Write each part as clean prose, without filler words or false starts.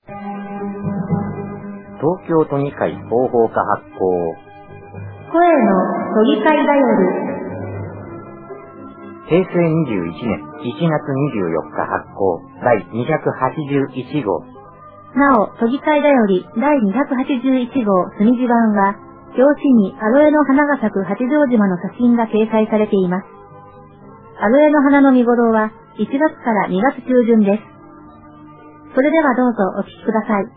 東京都議会広報課発行声の都議会だより平成21年1月24日発行第281号。 なお、都議会だより第281号隅地版は、表紙にアロエの花が咲く八丈島の写真が掲載されています。アロエの花の見頃は1月から2月中旬です。それではどうぞお聞きください。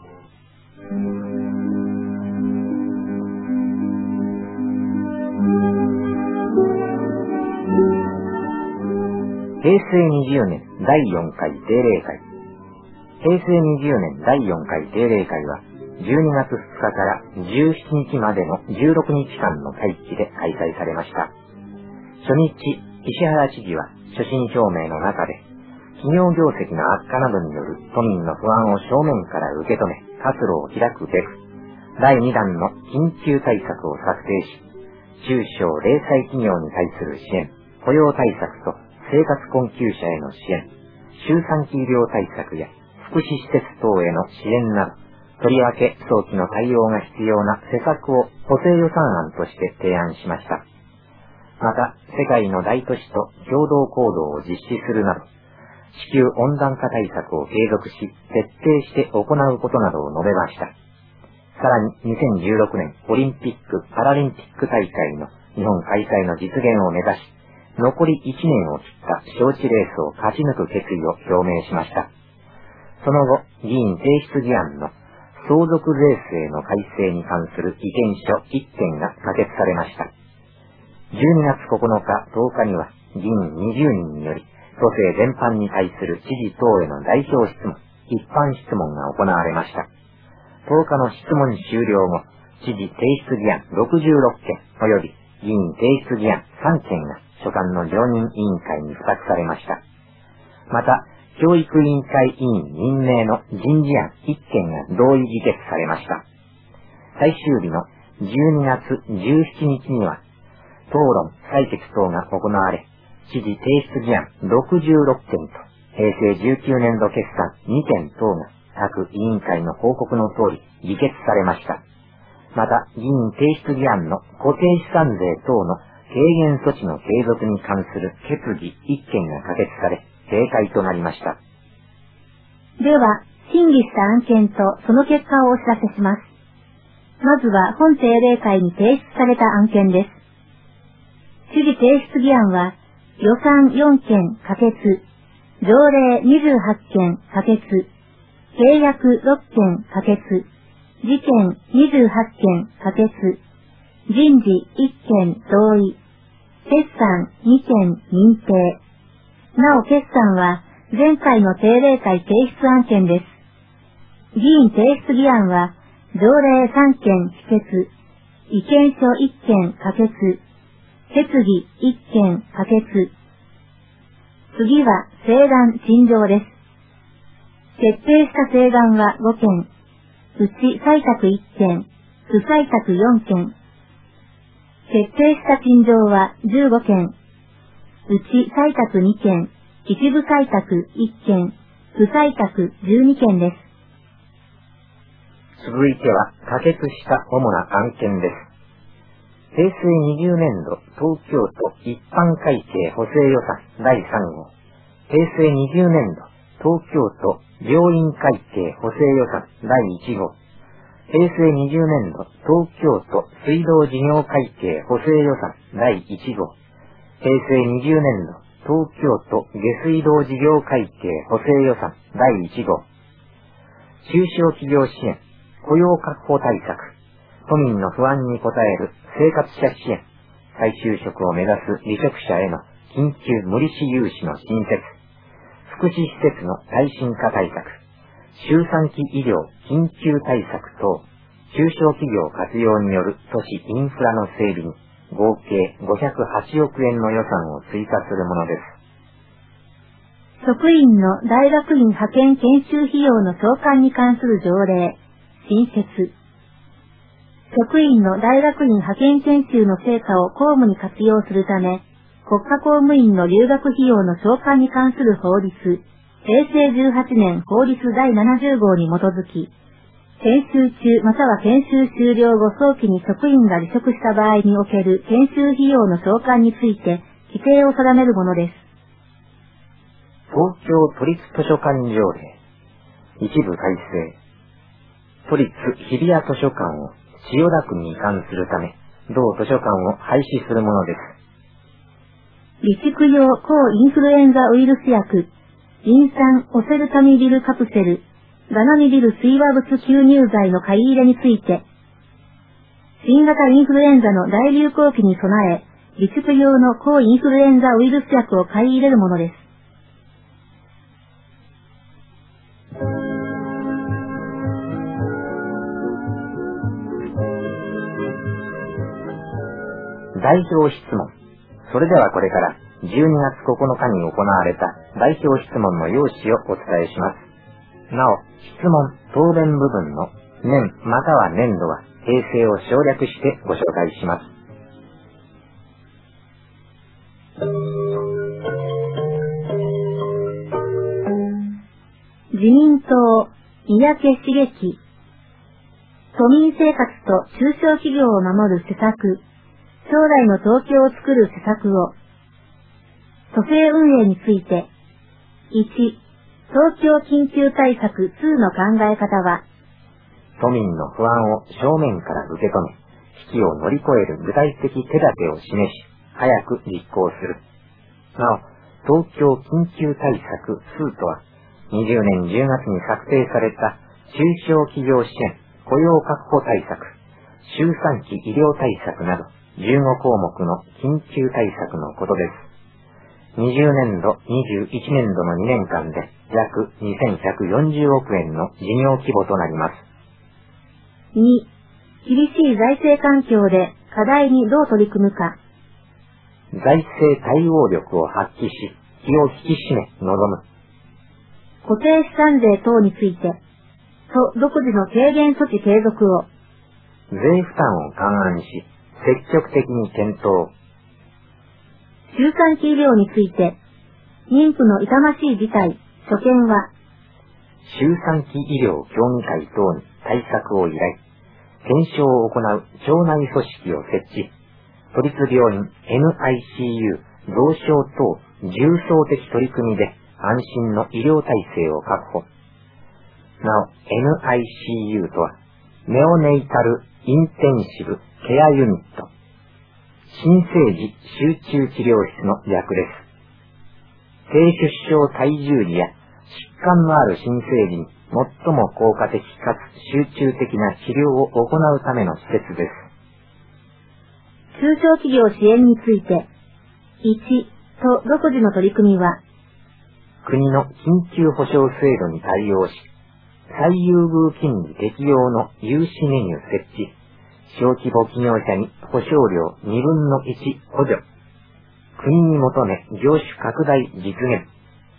平成20年第4回定例会。平成20年第4回定例会は12月2日から17日までの16日間の会期で開催されました。初日、石原知事は所信表明の中で、企業業績の悪化などによる都民の不安を正面から受け止め、活路を開くべく、第2弾の緊急対策を策定し、中小零細企業に対する支援、雇用対策と生活困窮者への支援、周産期医療対策や福祉施設等への支援など、とりわけ早期の対応が必要な施策を補正予算案として提案しました。また、世界の大都市と共同行動を実施するなど、地球温暖化対策を継続し、徹底して行うことなどを述べました。さらに2016年オリンピック・パラリンピック大会の日本開催の実現を目指し、残り1年を切った招致レースを勝ち抜く決意を表明しました。その後、議員提出議案の相続税制の改正に関する意見書1件が可決されました。12月9日、10日には議員20人により、都政全般に対する知事等への代表質問、一般質問が行われました。10日の質問終了後、知事提出議案66件及び議員提出議案3件が所管の常任委員会に付託されました。また、教育委員会委員任命の人事案1件が同意議決されました。最終日の12月17日には、討論、採決等が行われ、知事提出議案66件と、平成19年度決算2件等が各委員会の報告の通り議決されました。また、議員提出議案の固定資産税等の軽減措置の継続に関する決議1件が可決され、閉会となりました。 では、審議した案件とその結果をお知らせします。まずは本定例会に提出された案件です。知事提出議案は、予算4件可決、条例28件可決、契約6件可決、事件28件可決、人事1件同意、決算2件認定。なお決算は前回の定例会提出案件です。議員提出議案は条例3件否決、意見書1件可決、決議1件可決。次は請願陳情です。決定した請願は5件、うち採択1件、不採択4件。決定した陳情は15件、うち採択2件、一部採択1件、不採択12件です。 続いては可決した主な案件です。平成20年度東京都一般会計補正予算第3号、平成20年度東京都病院会計補正予算第1号、平成20年度東京都水道事業会計補正予算第1号、平成20年度東京都下水道事業会計補正予算第1号、中小企業支援、雇用確保対策、都民の不安に応える生活者支援、再就職を目指す離職者への緊急無利子融資の新設、福祉施設の耐震化対策、周産期医療緊急対策等、中小企業活用による都市インフラの整備に合計508億円の予算を追加するものです。 職員の大学院派遣研修費用の償還に関する条例、新設。職員の大学院派遣研修の成果を公務に活用するため、国家公務員の留学費用の償還に関する法律、 平成18年法律第70号に基づき、研修中または研修終了後早期に職員が離職した場合における研修費用の償還について規定を定めるものです。 東京都立図書館条例一部改正。都立日比谷図書館を千代田区に移管するため、同図書館を廃止するものです。 備蓄用抗インフルエンザウイルス薬、リン酸オセルタミビルカプセル、ガナミビル水和物吸入剤の買い入れについて、新型インフルエンザの大流行期に備え、備蓄用の抗インフルエンザウイルス薬を買い入れるものです。 代表質問。それではこれから12月9日に行われた代表質問の要旨をお伝えします。なお、質問、答弁部分の年または年度は平成を省略してご紹介します。 自民党、三宅茂樹。都民生活と中小企業を守る施策。将来の東京を作る施策を。都政運営について。1、東京緊急対策2の考え方は、 都民の不安を正面から受け止め、危機を乗り越える具体的手立てを示し、早く実行する。なお、東京緊急対策2とは、20年10月に策定された中小企業支援、雇用確保対策、周産期医療対策など、15項目の緊急対策のことです。20年度、21年度の2年間で約2140億円の事業規模となります。 2、厳しい財政環境で課題にどう取り組むか。 財政対応力を発揮し、気を引き締め臨む。 固定資産税等について、都独自の軽減措置継続を。 税負担を勘案し、積極的に検討。 周産期医療について、妊婦の痛ましい事態、所見は、 周産期医療協議会等に対策を依頼、検証を行う庁内組織を設置、都立病院 NICU 増床等重層的取り組みで安心の医療体制を確保。なお、NICU とは、ネオネイタルインテンシブケアユニット、新生児集中治療室の略です。低出生体重児や疾患のある新生児に最も効果的かつ集中的な治療を行うための施設です。 中小企業支援について、1、都独自の取り組みは、 国の緊急保障制度に対応し、最優遇金利適用の融資メニュー設置、小規模企業者に保証料1/2補助、国に求め業種拡大実現。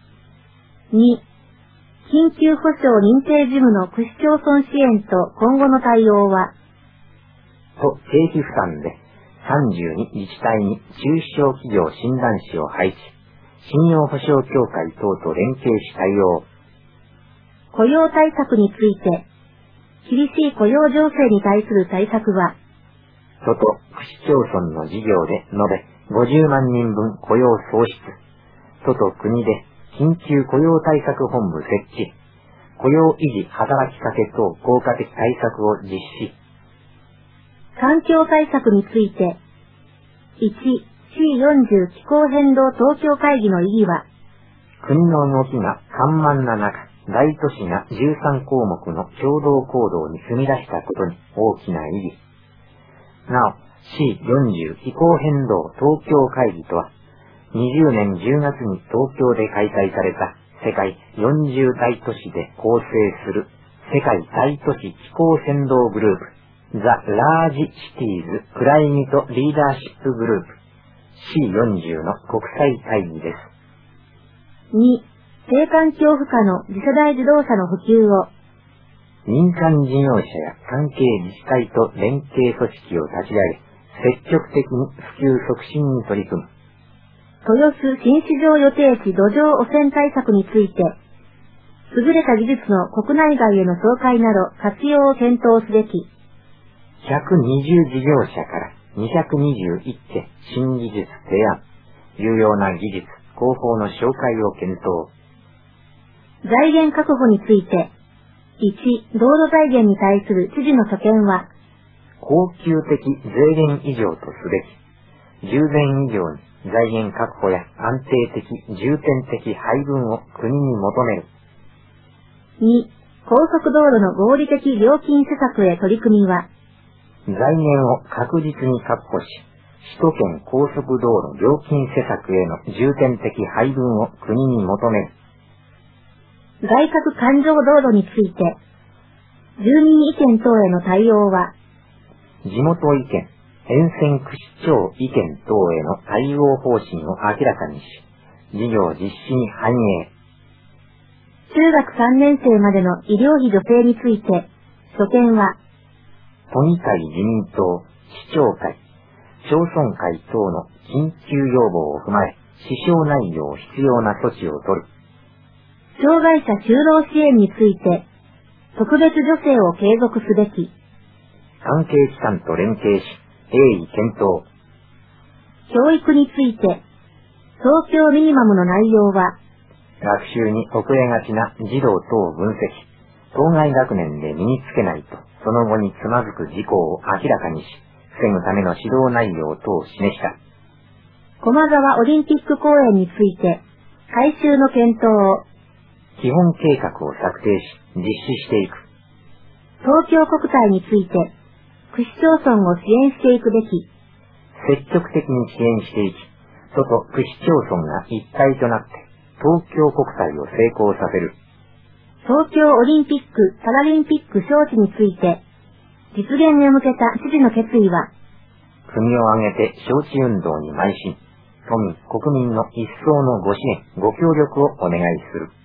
2、緊急保障認定事務の区市町村支援と今後の対応は、 都経費負担で32自治体に中小企業診断士を配置、信用保証協会等と連携し対応。 雇用対策について、厳しい雇用情勢に対する対策は、 都と区市町村の事業で延べ50万人分雇用創出、都と国で緊急雇用対策本部設置、雇用維持働きかけ等効果的対策を実施。 環境対策について、1、C40 気候変動東京会議の意義は、 国の動きが緩慢な中、大都市が13項目の共同行動に踏み出したことに大きな意義。なお、C40 気候変動東京会議とは、20年10月に東京で開催された世界40大都市で構成する世界大都市気候変動グループ、The Large Cities Climate Leadership Group C40 の国際会議です。 2、低環境負荷の次世代自動車の普及を、 民間事業者や関係自治体と連携組織を立ち上げ、積極的に普及促進に取り組む。 豊洲新市場予定地土壌汚染対策について、 優れた技術の国内外への紹介など活用を検討すべき。 120事業者から221件新技術提案、有用な技術、広報の紹介を検討。 財源確保について、1、道路財源に対する知事の所見は、 恒久的税源以上とすべき、従前以上に財源確保や安定的、重点的配分を国に求める。 2、高速道路の合理的料金施策へ取り組みは、 財源を確実に確保し、首都圏高速道路料金施策への重点的配分を国に求める。 外郭環状道路について、住民意見等への対応は、 地元意見、沿線区市長意見等への対応方針を明らかにし、事業実施に反映。 中学3年生までの医療費助成について、所見は、 都議会自民党、市長会、町村会等の緊急要望を踏まえ、支障ないよう必要な措置を取る。 障害者就労支援について、特別助成を継続すべき。 関係機関と連携し、鋭意検討。 教育について、東京ミニマムの内容は、 学習に遅れがちな児童等を分析、当該学年で身につけないと、その後につまずく事項を明らかにし、防ぐための指導内容等を示した。 駒沢オリンピック公園について、改修の検討を、 基本計画を策定し、実施していく。 東京国体について、区市町村を支援していくべき。 積極的に支援していき、都と区市町村が一体となって、東京国体を成功させる。 東京オリンピック・パラリンピック招致について、実現へ向けた知事の決意は、 国を挙げて招致運動に邁進、都民・国民の一層のご支援、ご協力をお願いする。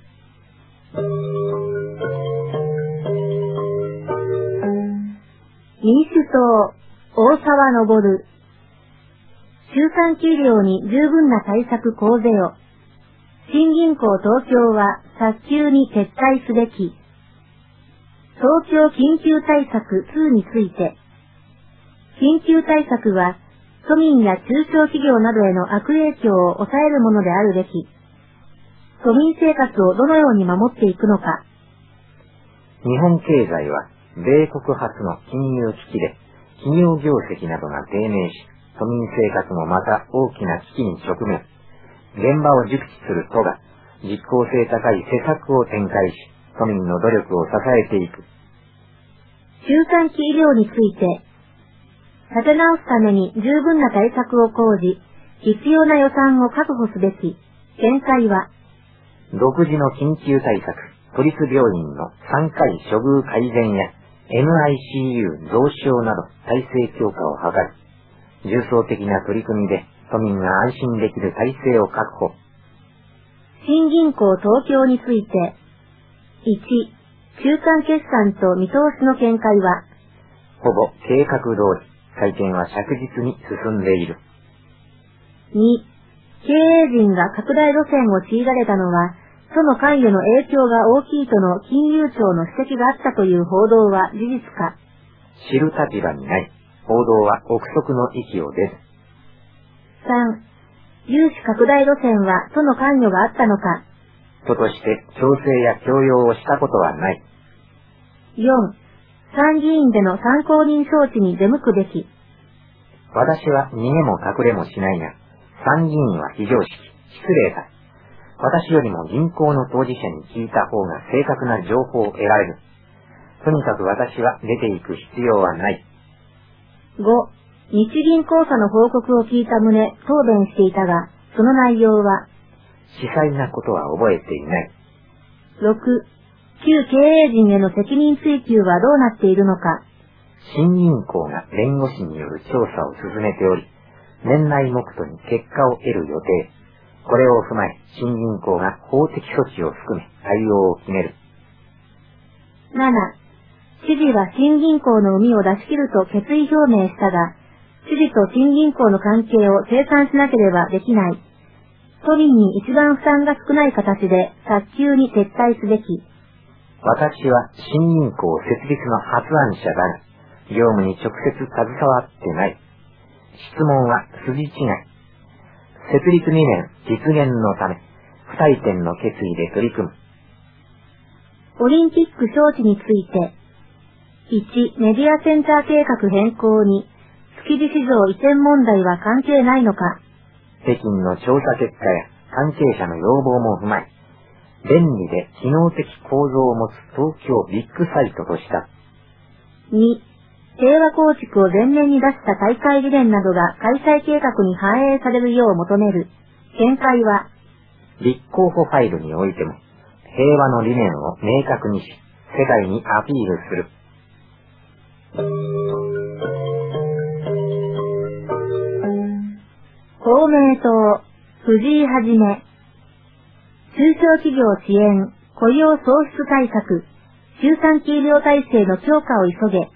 民主党、大沢昇。周産期医療に十分な対策講ぜよ。新銀行東京は早急に撤退すべき。東京緊急対策2について、緊急対策は都民や中小企業などへの悪影響を抑えるものであるべき。都民生活をどのように守っていくのか。 日本経済は米国初の金融危機で企業業績などが低迷し、都民生活もまた大きな危機に直面。現場を熟知する都が実効性高い施策を展開し、都民の努力を支えていく。 周産期医療について、立て直すために十分な対策を講じ、必要な予算を確保すべき。見解は、 独自の緊急対策、都立病院の3回処遇改善や NICU 増床など体制強化を図る。重層的な取り組みで都民が安心できる体制を確保。 新銀行東京について、1、中間決算と見通しの見解は、 ほぼ計画通り、再建は着実に進んでいる。 2、経営陣が拡大路線を強いられたのは、都の関与の影響が大きいとの金融庁の指摘があったという報道は事実か。 知る立場にない。報道は憶測の域を出す。 3、融資拡大路線は都の関与があったのか。 都として調整や強要をしたことはない。 4、参議院での参考人招致に出向くべき。 私は逃げも隠れもしないが、参議院は非常識、失礼だ。私よりも銀行の当事者に聞いた方が正確な情報を得られる。とにかく私は出ていく必要はない。 5、日銀口座の報告を聞いた旨答弁していたが、その内容は、 詳細なことは覚えていない。 6、旧経営陣への責任追及はどうなっているのか。 新銀行が弁護士による調査を進めており、年内目途に結果を得る予定。これを踏まえ、新銀行が法的措置を含め対応を決める。 7、知事は新銀行の膿を出し切ると決意表明したが、知事と新銀行の関係を清算しなければできない。 都民に一番負担が少ない形で早急に撤退すべき。 私は新銀行設立の発案者だが、業務に直接携わってない。質問は筋違い。設立2年実現のため、不退転の決意で取り組む。 オリンピック招致について、1、メディアセンター計画変更に、築地市場移転問題は関係ないのか。 北京の調査結果や関係者の要望も踏まえ、便利で機能的構造を持つ東京ビッグサイトとした。 2、平和構築を前面に出した大会理念などが開催計画に反映されるよう求める。見解は、 立候補ファイルにおいても、平和の理念を明確にし、世界にアピールする。 公明党、藤井はじめ。中小企業支援、雇用創出対策、中短期医療体制の強化を急げ。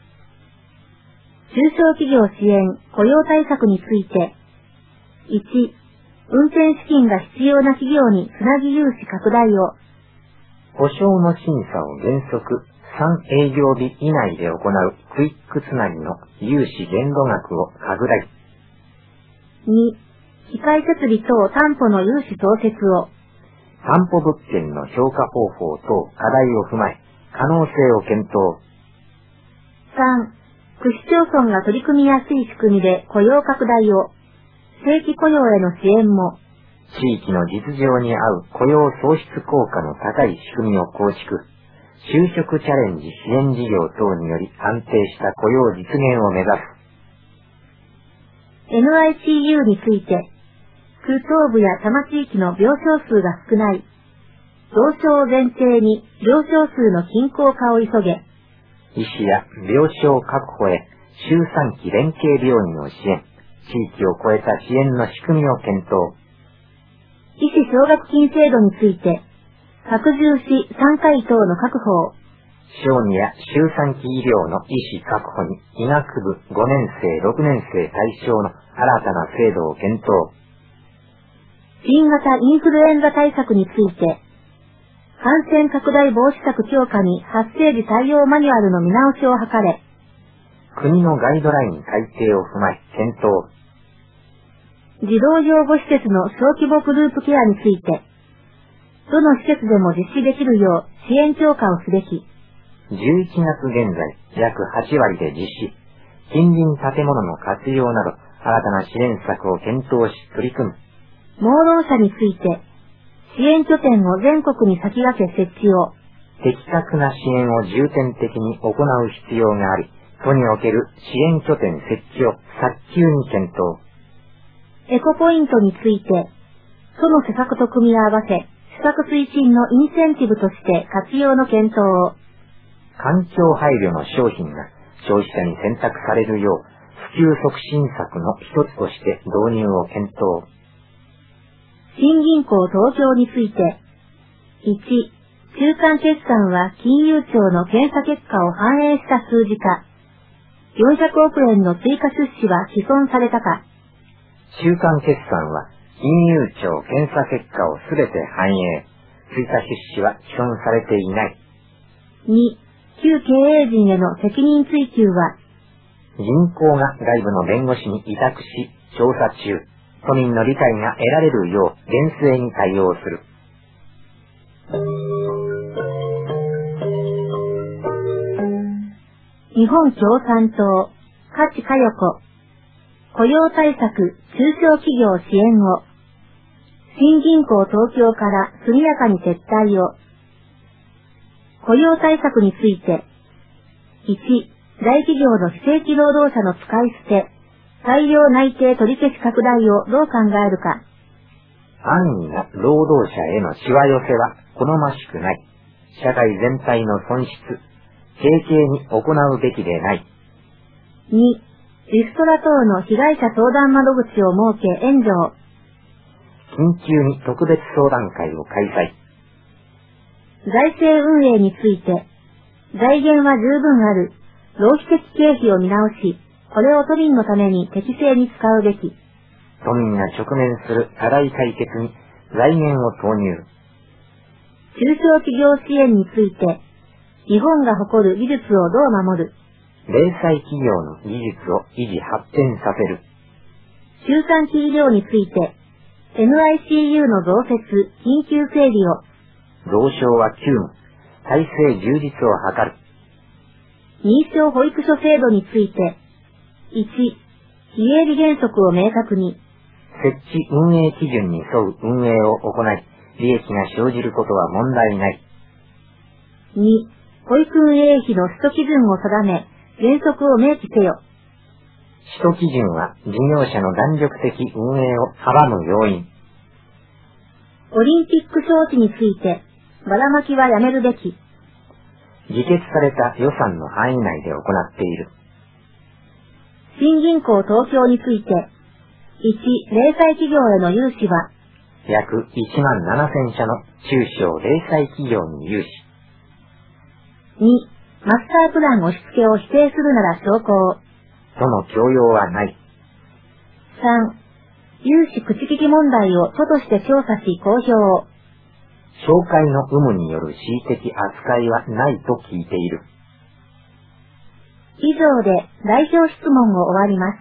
中小企業支援、雇用対策について、1、運転資金が必要な企業につなぎ融資拡大を。 保証の審査を原則3営業日以内で行うクイックつなぎの融資限度額を拡大。 2、機械設備等担保の融資創設を。 担保物件の評価方法等課題を踏まえ、可能性を検討。 3、区市町村が取り組みやすい仕組みで雇用拡大を。正規雇用への支援も。 地域の実情に合う雇用創出効果の高い仕組みを構築。就職チャレンジ支援事業等により安定した雇用実現を目指す。 NICU について、区東部や多摩地域の病床数が少ない。増床を前提に病床数の均衡化を急げ。 医師や病床確保へ周産期連携病院を支援。地域を超えた支援の仕組みを検討。 医師奨学金制度について、拡充し産科医等の確保を。 小児や周産期医療の医師確保に医学部5年生6年生対象の新たな制度を検討。 新型インフルエンザ対策について、感染拡大防止策強化に発生時対応マニュアルの見直しを図れ。 国のガイドライン改定を踏まえ検討。 児童養護施設の小規模グループケアについて、どの施設でも実施できるよう支援強化をすべき。 11月現在、約8割で実施。近隣建物の活用など、新たな支援策を検討し取り組む。 盲ろう者について、支援拠点を全国に先駆け設置を。 的確な支援を重点的に行う必要があり、都における支援拠点設置を早急に検討。 エコポイントについて、都の施策と組み合わせ、施策推進のインセンティブとして活用の検討を。 環境配慮の商品が消費者に選択されるよう、普及促進策の一つとして導入を検討。 新銀行東京について、1、中間決算は金融庁の検査結果を反映した数字か、400億円の追加出資は毀損されたか。 中間決算は金融庁検査結果をすべて反映。追加出資は毀損されていない。 2、旧経営陣への責任追及は、 銀行が外部の弁護士に委託し、調査中。都民の理解が得られるよう厳正に対応する。 日本共産党、勝佳代子。雇用対策、中小企業支援を。新銀行東京から速やかに撤退を。雇用対策について、1、大企業の非正規労働者の使い捨て、大量内定取り消し拡大をどう考えるか。 安易な労働者へのしわ寄せは好ましくない。社会全体の損失、軽々に行うべきでない。 2、リストラ等の被害者相談窓口を設け援助を。 緊急に特別相談会を開催。 財政運営について、財源は十分ある、浪費的経費を見直し、これを都民のために適正に使うべき。 都民が直面する課題解決に財源を投入。 中小企業支援について、日本が誇る技術をどう守る？ 零細企業の技術を維持発展させる。 周産期医療について、NICU の増設、緊急整備を。 増床は急務、体制充実を図る。 認証保育所制度について、1、非営利原則を明確に。 設置運営基準に沿う運営を行い、利益が生じることは問題ない。 2、保育運営費の使途基準を定め、原則を明記せよ。 使途基準は事業者の弾力的運営を阻む要因。 オリンピック招致について、ばらまきはやめるべき。 議決された予算の範囲内で行っている。 新銀行東京について、1、零細企業への融資は、 約17000社の中小零細企業に融資。 2、マスタープラン押し付けを否定するなら証拠を。 との強要はない。 3、融資口利き問題を都として調査し公表を。 紹介の有無による恣意的扱いはないと聞いている。 以上で代表質問を終わります。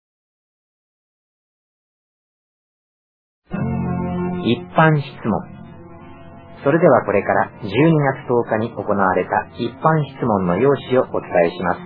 一般質問。それではこれから12月10日に行われた一般質問の要旨をお伝えします。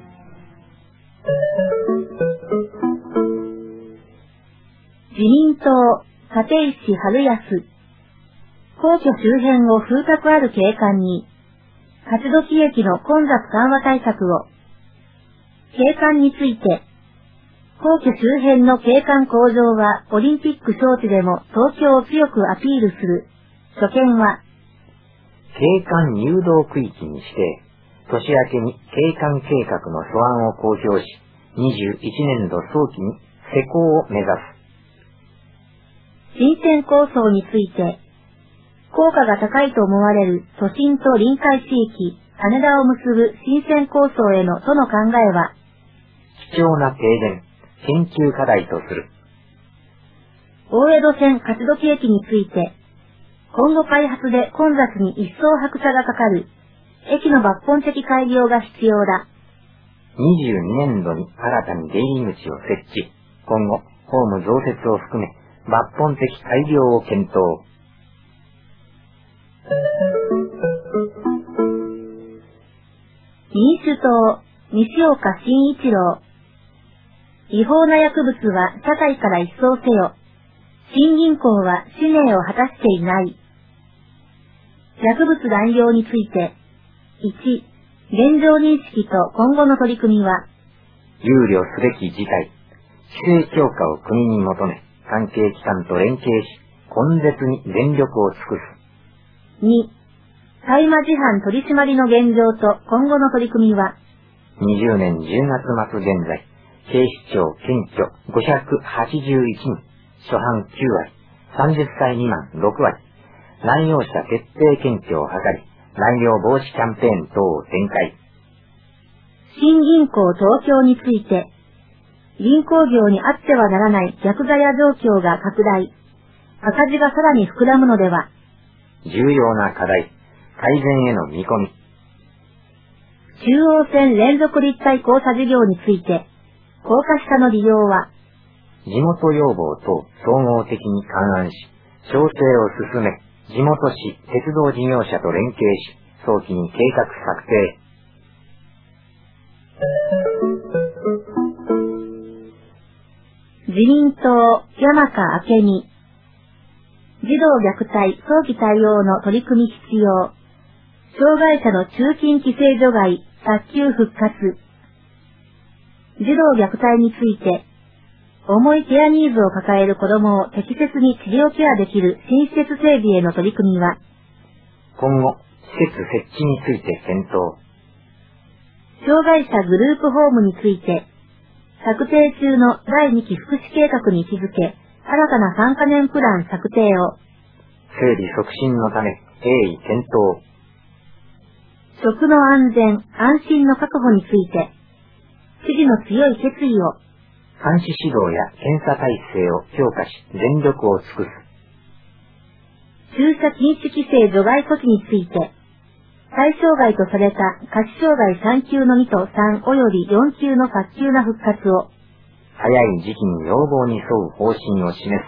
自民党、立石春康。皇居周辺を風格ある景観に、勝どき駅の混雑緩和対策を。景観について、皇居周辺の景観向上はオリンピック招致でも東京を強くアピールする。所見は、 景観誘導区域に指定、年明けに景観計画の素案を公表し、21年度早期に施行を目指す。 新線構想について、効果が高いと思われる都心と臨海地域、羽田を結ぶ新線構想への都の考えは、 貴重な提言、研究課題とする。 大江戸線勝どき駅について、今後開発で混雑に一層拍車がかかる、駅の抜本的改良が必要だ。 22年度に新たに出入り口を設置、今後、ホーム増設を含め、抜本的改良を検討。 民主党、西岡真一郎。違法な薬物は社会から一掃せよ。新銀行は使命を果たしていない。薬物乱用について、1、現状認識と今後の取り組みは、 憂慮すべき事態、規制強化を国に求め、関係機関と連携し、根絶に全力を尽くす。 2、大麻事犯取締りの現状と今後の取り組みは、 20年10月末現在、警視庁検挙581人、初犯9割、30歳未満6割、乱用者徹底検挙を図り、乱用防止キャンペーン等を展開。 新銀行東京について、銀行業にあってはならない逆ザヤ状況が拡大、赤字がさらに膨らむのでは。 重要な課題、改善への見込み。 中央線連続立体交差事業について、高架下の利用は、 地元要望等総合的に勘案し、調整を進め、地元市、鉄道事業者と連携し、早期に計画策定。自民党、 山川明美。児童虐待早期対応の取り組み必要。障害者の中近規制除外、早急復活。児童虐待について、重いケアニーズを抱える子供を適切に治療ケアできる新施設整備への取り組みは、 今後、施設設置について検討。 障害者グループホームについて、策定中の第2期福祉計画に位置づけ、新たな3カ年プラン策定を。 整備促進のため、鋭意検討。 食の安全、安心の確保について、知事の強い決意を。 監視指導や検査体制を強化し全力を尽くす。 駐車禁止規制除外措置について、対象外とされた下肢障害3級の2と3および4級の早急な復活を、 早い時期に要望に沿う方針を示す。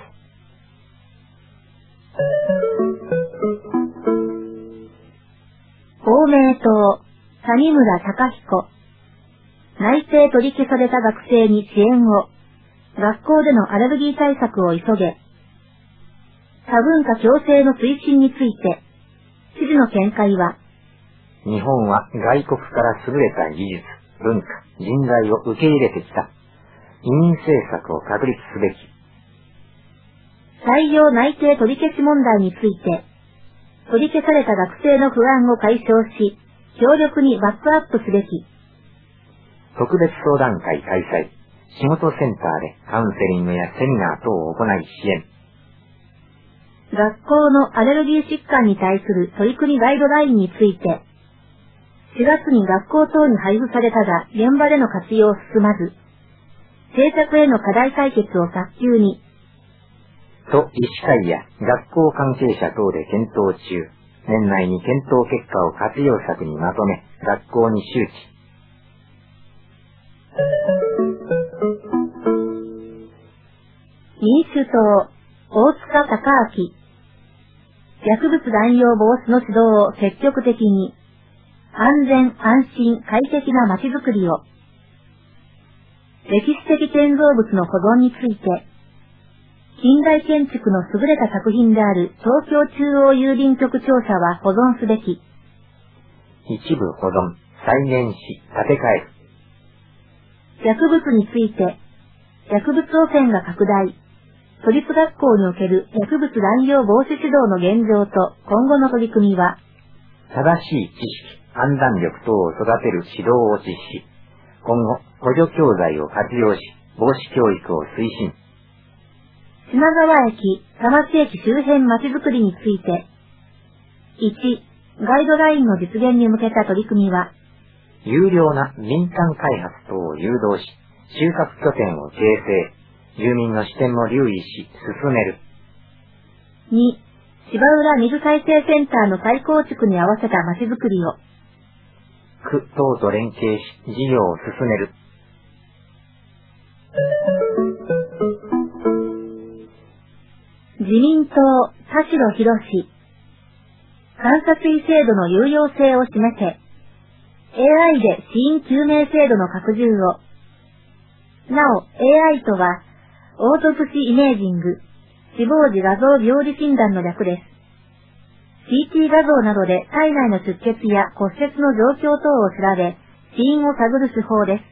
公明党、谷村貴彦。内定取り消された学生に支援を、学校でのアレルギー対策を急げ。多文化共生の推進について、知事の見解は、 日本は外国から優れた技術、文化、人材を受け入れてきた。移民政策を確立すべき。 採用内定取り消し問題について、取り消された学生の不安を解消し、強力にバックアップすべき。 特別相談会開催。仕事センターでカウンセリングやセミナー等を行い支援。 学校のアレルギー疾患に対する取り組みガイドラインについて、4月に学校等に配布されたが現場での活用進まず、政策への課題解決を早急に。 と医師会や学校関係者等で検討中。年内に検討結果を活用策にまとめ、学校に周知。 民主党、大塚孝明。薬物乱用防止の指導を積極的に。安全・安心・快適な街づくりを。歴史的建造物の保存について、近代建築の優れた作品である東京中央郵便局庁舎は保存すべき。 一部保存、再現し、建て替える。 薬物について、薬物汚染が拡大。都立学校における薬物乱用防止指導の現状と今後の取り組みは、 正しい知識、判断力等を育てる指導を実施。今後、補助教材を活用し、防止教育を推進。 品川駅、田町駅周辺まちづくりについて、1、ガイドラインの実現に向けた取り組みは、 有料な民間開発等を誘導し、収穫拠点を形成、住民の視点も留意し、進める。 2、芝浦水再生センターの再構築に合わせたまちづくりを、 区等と連携し、事業を進める。 自民党、田代博士。監察医制度の有用性を示せ。AI で死因究明制度の拡充を。なお、AI とは、オートプシーイメージング、死亡時画像病理診断の略です。CT 画像などで体内の出血や骨折の状況等を調べ、死因を探る手法です。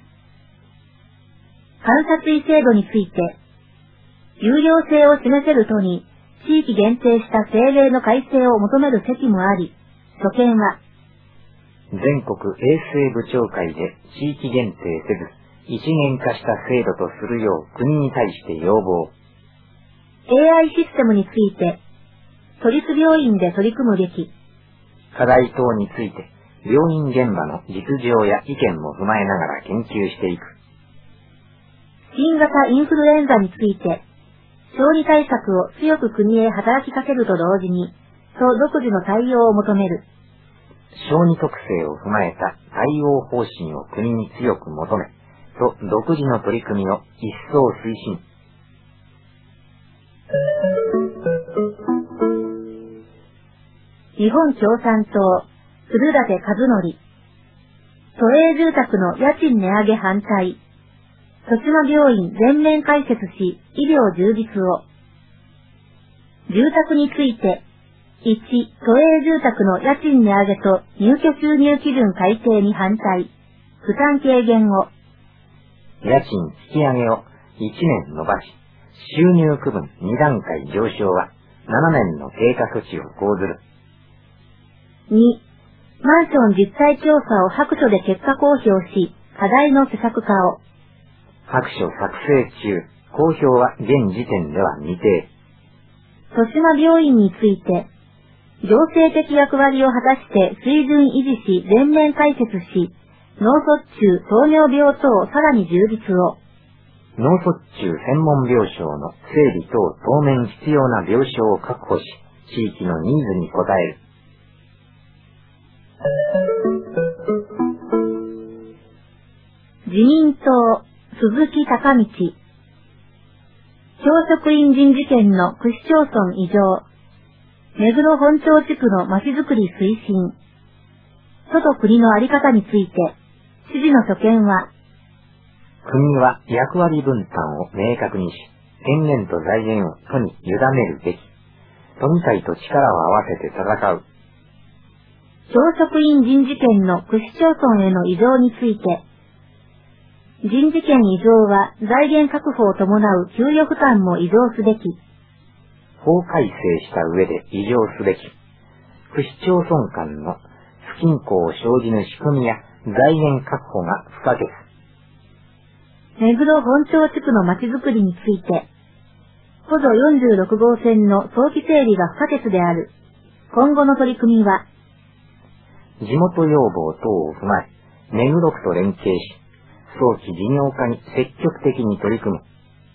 監察医制度について、有用性を示せるとに、地域限定した政令の改正を求める責務あり、所見は、 全国衛生部長会で地域限定せず、一元化した制度とするよう国に対して要望。 AI システムについて、都立病院で取り組むべき。 課題等について、病院現場の実情や意見も踏まえながら研究していく。 新型インフルエンザについて、小児対策を強く国へ働きかけると同時に、都独自の対応を求める。 小児特性を踏まえた対応方針を国に強く求め、都独自の取り組みを一層推進。 日本共産党、古舘和則。都営住宅の家賃値上げ反対。豊島病院全面開設し、医療充実を。住宅について、1、都営住宅の家賃値上げと入居収入基準改定に反対。負担軽減を。 家賃引き上げを1年延ばし、収入区分2段階上昇は7年の経過措置を講ずる。 2、マンション実態調査を白書で結果公表し、課題の施策化を。 白書作成中、公表は現時点では未定。 豊島病院について、行政的役割を果たして水準維持し全面解決し、脳卒中、糖尿病等さらに充実を。 脳卒中専門病床の整備等当面必要な病床を確保し、地域のニーズに応える。 自民党、鈴木隆道。教職員人事権の区市町村移譲。目黒本町地区のまちづくり推進。都と国のあり方について、知事の所見は、 国は役割分担を明確にし、権限と財源を都に委ねるべき。都議会と力を合わせて戦う。 教職員人事権の区市町村への移譲について、人事権移譲は財源確保を伴う給与負担も移譲すべき。 法改正した上で移譲すべき。区市町村間の不均衡を生じぬ仕組みや財源確保が不可欠。 目黒本町地区のまちづくりについて、補助46号線の早期整備が不可欠である。今後の取り組みは、 地元要望等を踏まえ、目黒区と連携し、早期事業化に積極的に取り組む。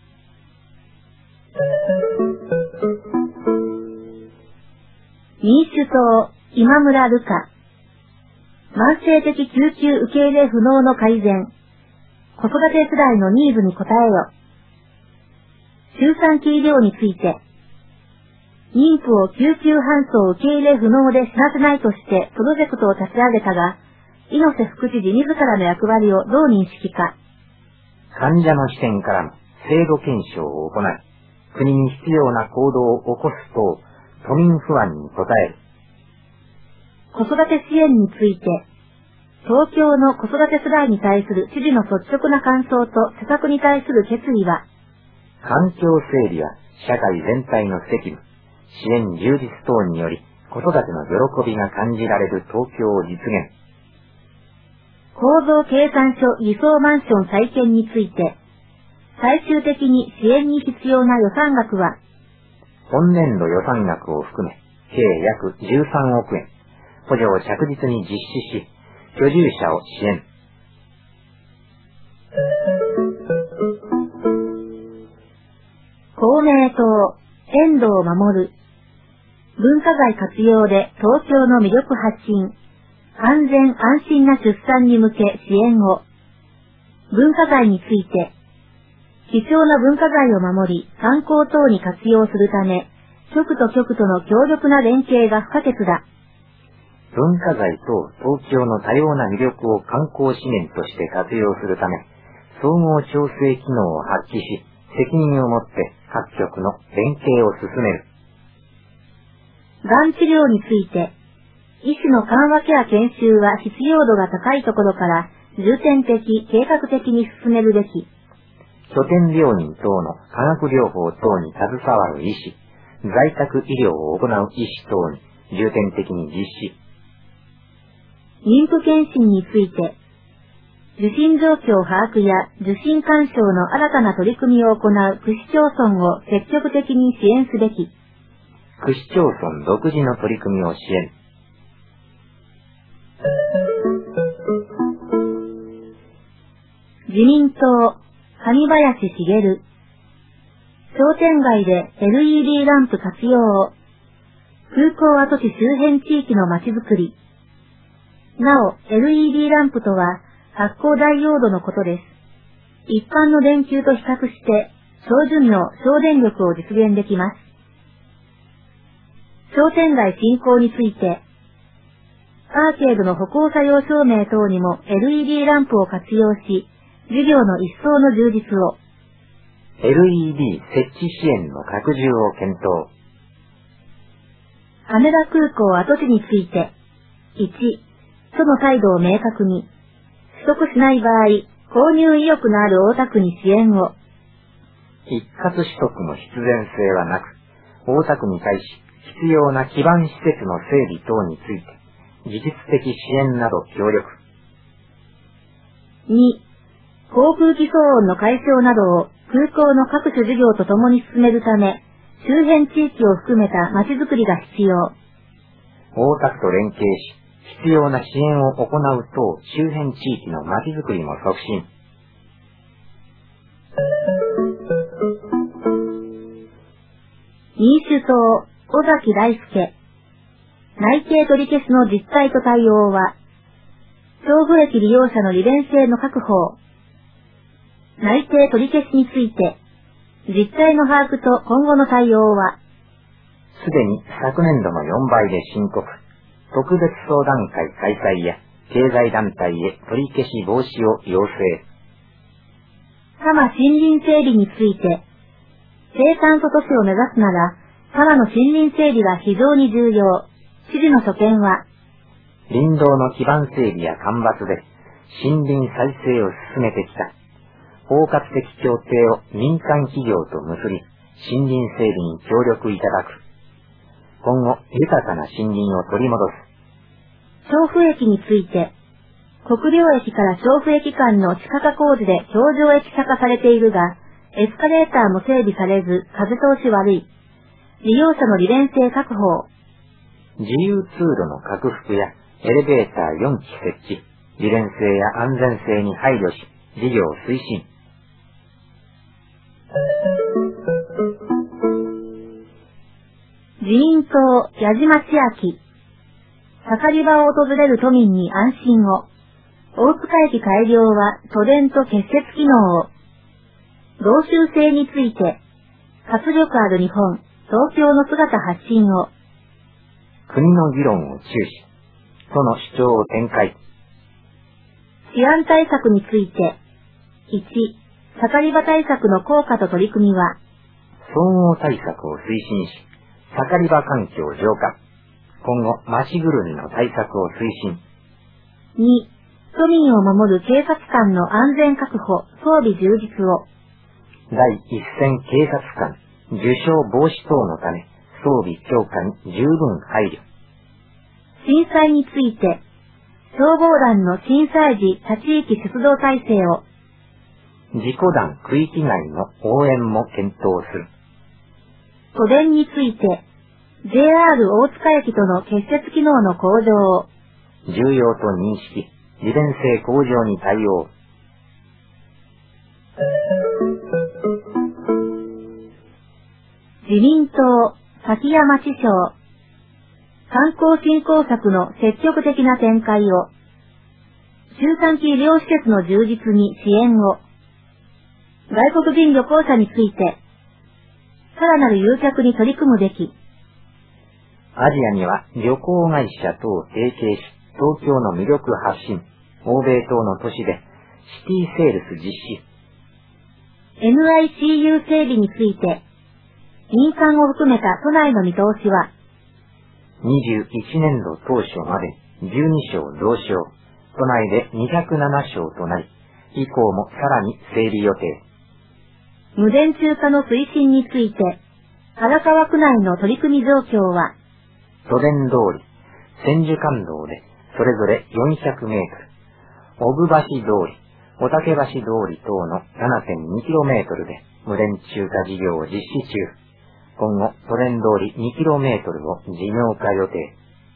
民主党、今村瑠香。慢性的救急受け入れ不能の改善。子育て世代のニーズに応えよ。周産期医療について、妊婦を救急搬送受け入れ不能で死なせないとしてプロジェクトを立ち上げたが、猪瀬副知事自らの役割をどう認識か。 患者の視点からの制度検証を行い、国に必要な行動を起こすと、都民不安に応える。 子育て支援について、東京の子育て世代に対する知事の率直な感想と施策に対する決意は、 環境整備は社会全体の責務、支援充実等により子育ての喜びが感じられる東京を実現。 構造計算書偽装マンション再建について、最終的に支援に必要な予算額は、 本年度予算額を含め、計約13億円、補助を着実に実施し、居住者を支援。 公明党、遠藤守。文化財活用で東京の魅力発信。安全安心な出産に向け支援を。文化財について、貴重な文化財を守り、観光等に活用するため、局と局との強力な連携が不可欠だ。 文化財と東京の多様な魅力を観光資源として活用するため、総合調整機能を発揮し、責任を持って各局の連携を進める。 がん治療について、医師の緩和ケア研修は必要度が高いところから重点的、計画的に進めるべき。 拠点病院等の化学療法等に携わる医師、在宅医療を行う医師等に重点的に実施。 妊婦検診について、受診状況把握や受診勧奨の新たな取り組みを行う区市町村を積極的に支援すべき。 区市町村独自の取り組みを支援。 自民党、上林茂。商店街で LED ランプ活用を。空港跡地周辺地域のまちづくり。なお、LED ランプとは発光ダイオードのことです。一般の電球と比較して、小寿命、省電力を実現できます。商店街振興について、アーケードの歩行作用照明等にも LED ランプを活用し、事業の一層の充実を。 LED 設置支援の拡充を検討。 羽田空港跡地について、1、都の態度を明確に。取得しない場合、購入意欲のある大田区に支援を。 一括取得の必然性はなく、大田区に対し必要な基盤施設の整備等について、技術的支援など協力。 2、航空機騒音の解消などを空港の各種事業とともに進めるため、周辺地域を含めた街づくりが必要。 大田区と連携し、必要な支援を行うと周辺地域の街づくりも促進。 民主党、尾崎大輔。内定取り消しの実態と対応は、調布駅利用者の利便性の確保。内定取り消しについて、実態の把握と今後の対応は、 すでに昨年度の4倍で申告、特別相談会開催や経済団体へ取り消し防止を要請。 多摩森林整備について、低炭素都市を目指すなら、多摩の森林整備が非常に重要。知事の所見は、 林道の基盤整備や間伐で森林再生を進めてきた。包括的協定を民間企業と結び、森林整備に協力いただく。今後、豊かな森林を取り戻す。 調布駅について、国領駅から調布駅間の地下化工事で橋上駅舎化されているが、エスカレーターも整備されず、風通し悪い。利用者の利便性確保。 自由通路の拡幅やエレベーター4基設置、利便性や安全性に配慮し、事業推進。 自民党、矢島千秋。盛り場を訪れる都民に安心を。大塚駅改良は都電と結節機能を。同州制について、活力ある日本、東京の姿発信を。 国の議論を注視、都の主張を展開。 治安対策について、1、盛り場対策の効果と取り組みは、 総合対策を推進し、盛り場環境浄化。今後、町ぐるみの対策を推進。 2、都民を守る警察官の安全確保、装備充実を。 第一線警察官、受傷防止等のため、装備強化に十分配慮。 震災について、消防団の震災時他地域出動体制を。 事故団区域内の応援も検討する。 都電について、JR 大塚駅との結節機能の向上を。 重要と認識、利便性向上に対応。 自民党、崎山知省。観光振興策の積極的な展開を。中短期医療施設の充実に支援を。外国人旅行者について、さらなる誘客に取り組むべき。 アジアには旅行会社等を提携し、東京の魅力発信、欧米等の都市でシティセールス実施。 NICU 整備について、民間を含めた都内の見通しは、 21年度当初まで12床増床、都内で207床となり、以降もさらに整備予定。 無電柱化の推進について、荒川区内の取り組み状況は、 都電通り、千手観道でそれぞれ400メートル、小具橋通り、御嶽橋通り等の 7.2km で無電柱化事業を実施中。今後、都電通り 2km を事業化予定。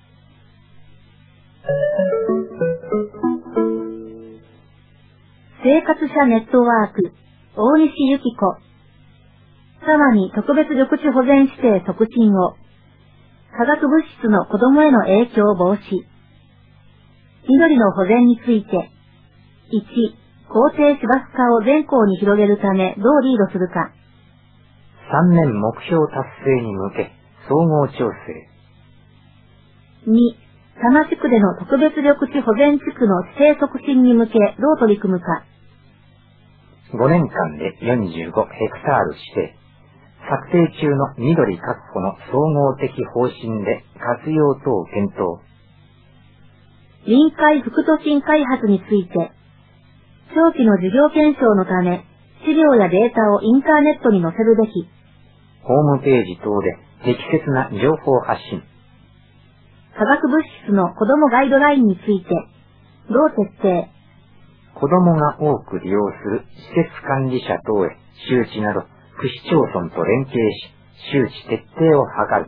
生活者ネットワーク、大西由紀子。多摩に特別緑地保全指定促進を。化学物質の子供への影響防止。緑の保全について。1、校庭芝生化を全校に広げるためどうリードするか。 3年目標達成に向け、総合調整。 2、多摩地区での特別緑地保全地区の指定促進に向けどう取り組むか。 5年間で45ヘクタール指定。策定中の緑確保の総合的方針で活用等検討。 臨海副都心開発について、長期の事業検証のため、資料やデータをインターネットに載せるべき。 ホームページ等で適切な情報発信。 化学物質の子どもガイドラインについて、どう徹底。 子どもが多く利用する施設管理者等へ周知など、区市町村と連携し、周知徹底を図る。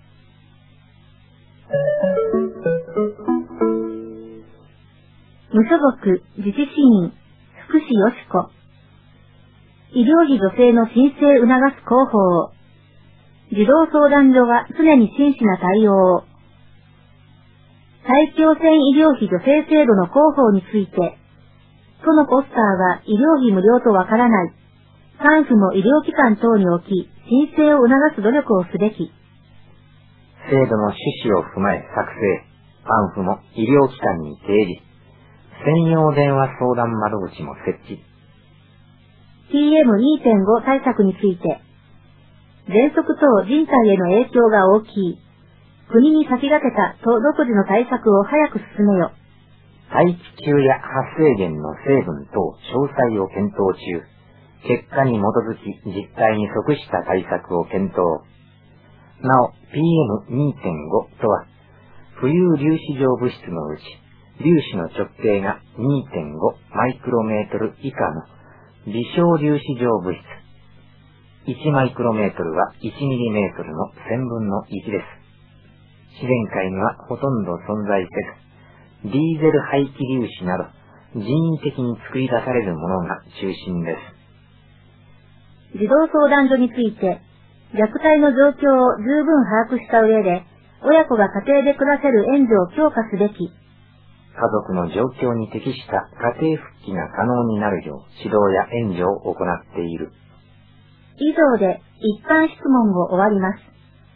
無所属自治市民、福士よし子。医療費助成の申請促す広報を。 児童相談所は常に真摯な対応を。大気汚染医療費助成制度の広報について、都のポスターは医療費無料とわからない。パンフも医療機関等に置き、申請を促す努力をすべき。 制度の趣旨を踏まえ作成、パンフも医療機関に提示、専用電話相談窓口も設置。 PM2.5 対策について、喘息等人体への影響が大きい。国に先駆けた都独自の対策を早く進めよ。 大気中や発生源の成分等詳細を検討中。結果に基づき実態に即した対策を検討。なお、PM2.5 とは、浮遊粒子状物質のうち、粒子の直径が 2.5 マイクロメートル以下の微小粒子状物質。1マイクロメートルは1ミリメートルの1000分の1です。自然界にはほとんど存在せず、ディーゼル排気粒子など人為的に作り出されるものが中心です。 児童相談所について、虐待の状況を十分把握した上で、親子が家庭で暮らせる援助を強化すべき。 家族の状況に適した家庭復帰が可能になるよう指導や援助を行っている。 以上で一般質問を終わります。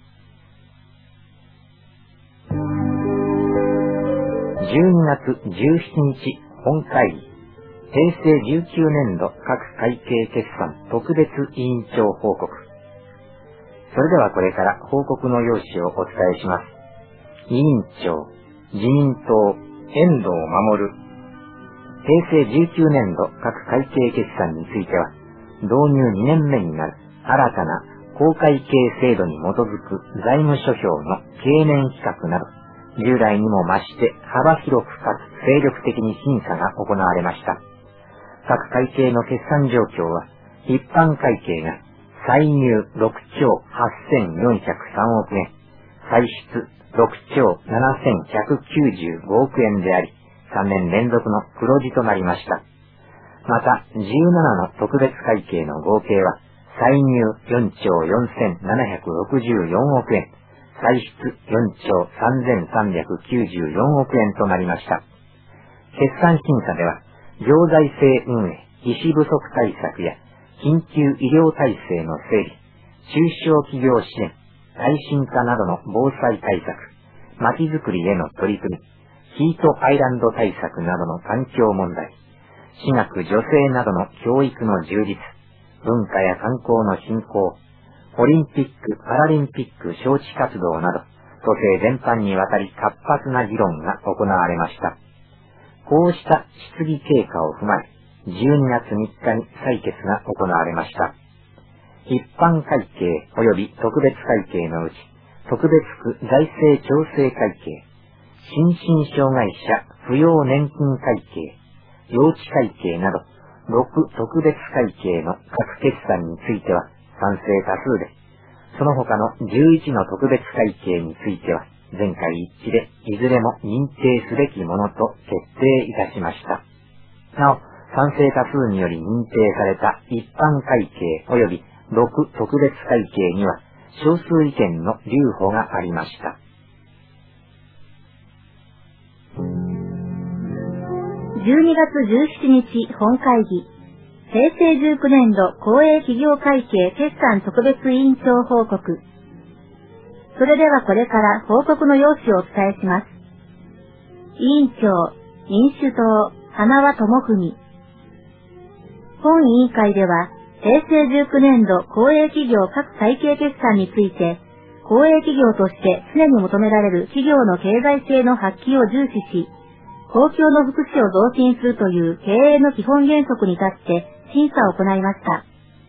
12月17日本会議、平成19年度各会計決算特別委員長報告。それではこれから報告の要旨をお伝えします。委員長、自民党、遠藤守。平成19年度各会計決算については、導入2年目になる新たな公会計制度に基づく財務諸表の経年比較など、従来にも増して幅広くかつ精力的に審査が行われました。各会計の決算状況は、一般会計が歳入6兆8403億円、歳出6兆7195億円であり、3年連続の黒字となりました。また、17の特別会計の合計は、歳入4兆4764億円、歳出4兆3394億円となりました。決算審査では、行財政運営、医師不足対策や緊急医療体制の整備、中小企業支援、耐震化などの防災対策、まちづくりへの取り組み、ヒートアイランド対策などの環境問題、私学女性などの教育の充実、文化や観光の振興、オリンピック・パラリンピック招致活動など、都政全般にわたり活発な議論が行われました。こうした質疑経過を踏まえ、12月3日に採決が行われました。一般会計及び特別会計のうち、特別区財政調整会計、心身障害者扶養年金会計、幼稚会計など、6特別会計の各決算については賛成多数で、その他の11の特別会計については全会一致でいずれも認定すべきものと決定いたしました。なお、賛成多数により認定された一般会計及び6特別会計には少数意見の留保がありました。 12月17日本会議、平成19年度公営企業会計決算特別委員長報告。それではこれから報告の要旨をお伝えします。委員長、民主党、花輪智文。本委員会では、平成19年度公営企業各会計決算について、公営企業として常に求められる企業の経済性の発揮を重視し、公共の福祉を増進するという経営の基本原則に立って審査を行いました。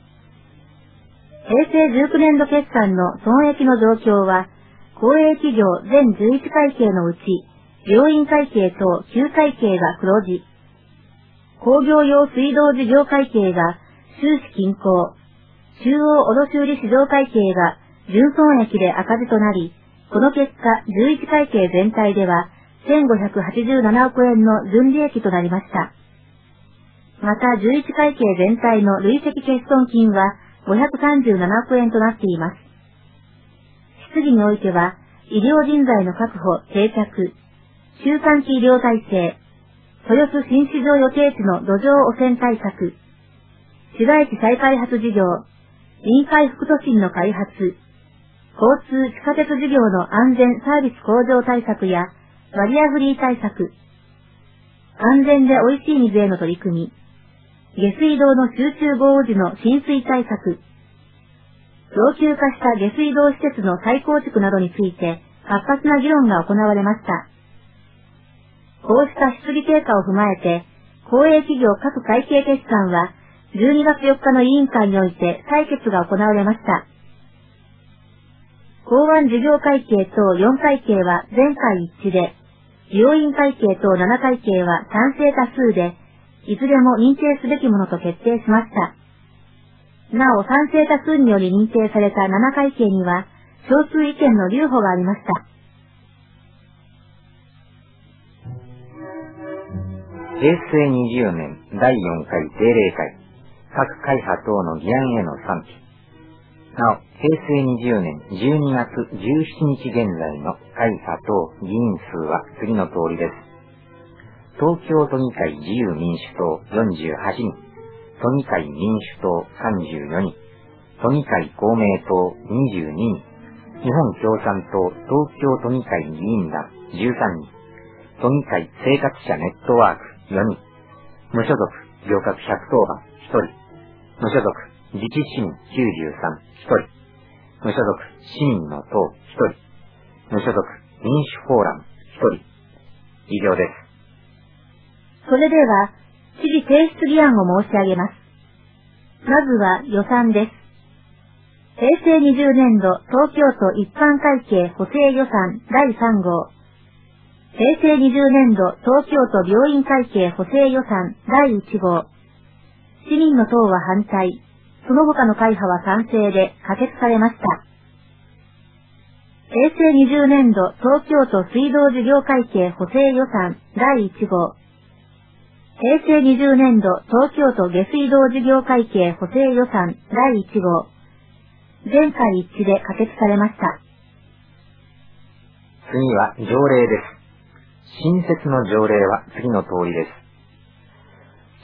平成19年度決算の損益の状況は、公営企業全11会計のうち、病院会計等9会計が黒字、工業用水道事業会計が収支均衡、中央卸売市場会計が純損益で赤字となり、この結果11会計全体では1587億円の純利益となりました。また11会計全体の累積欠損金は537億円となっています。 次においては、医療人材の確保、定着、中短期医療体制、豊洲新市場予定地の土壌汚染対策、市街地再開発事業、臨海副都心の開発、交通地下鉄事業の安全サービス向上対策やバリアフリー対策、安全で美味しい水への取り組み、下水道の集中豪雨時の浸水対策、老朽化した下水道施設の再構築などについて活発な議論が行われました。こうした質疑経過を踏まえて、公営企業各会計決算は12月4日の委員会において採決が行われました。港湾事業会計等4会計は全会一致で、病院会計等7会計は賛成多数で、いずれも認定すべきものと決定しました。なお賛成多数により認定された7会計には、少数意見の留保がありました。 平成20年第4回定例会、各会派等の議案への賛否。なお、平成20年12月17日現在の会派等議員数は次の通りです。東京都議会自由民主党48人、都議会民主党34人、都議会公明党22人、日本共産党東京都議会議員団13人、都議会生活者ネットワーク4人、無所属行革110番1人、無所属自治市民93、1人、無所属市民の党1人、無所属民主フォーラム1人。以上です。 それでは、知事提出議案を申し上げます。まずは予算です。平成20年度東京都一般会計補正予算第3号。平成20年度東京都病院会計補正予算第1号。市民の党は反対、その他の会派は賛成で可決されました。平成20年度東京都水道事業会計補正予算第1号。平成20年度東京都下水道事業会計補正予算第1号。全会一致で可決されました。 次は条例です。新設の条例は次の通りです。